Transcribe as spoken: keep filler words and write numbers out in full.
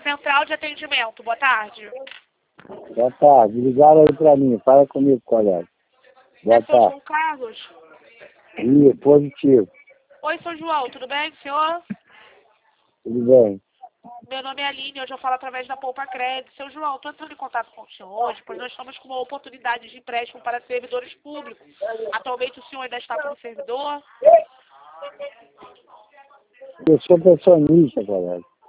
Central de atendimento, boa tarde. Boa tarde, ligaram aí pra mim, fala comigo, colega. Boa É seu tarde. João Carlos? Ih, positivo, Oi, seu João, tudo bem, senhor? tudo bem. Meu nome é Aline, hoje eu falo através da Poupa Crédito. Seu João, estou entrando em contato com o senhor hoje, pois nós estamos com uma oportunidade de empréstimo para servidores públicos. Atualmente o senhor ainda está como servidor? Eu sou pensionista, colega.